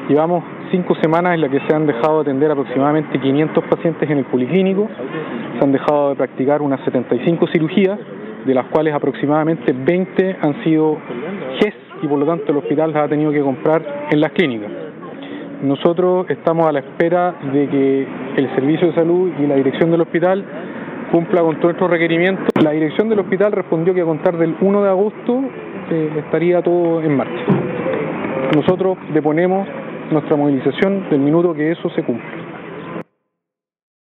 Llevamos 5 semanas en las que se han dejado de atender aproximadamente 500 pacientes en el policlínico, se han dejado de practicar unas 75 cirugías, de las cuales aproximadamente 20 han sido GES y por lo tanto el hospital las ha tenido que comprar en las clínicas. Nosotros estamos a la espera de que el servicio de salud y la dirección del hospital cumpla con todos nuestros requerimientos. La dirección del hospital respondió que a contar del 1 de agosto estaría todo en marcha. Nosotros deponemos nuestra movilización del minuto que eso se cumpla.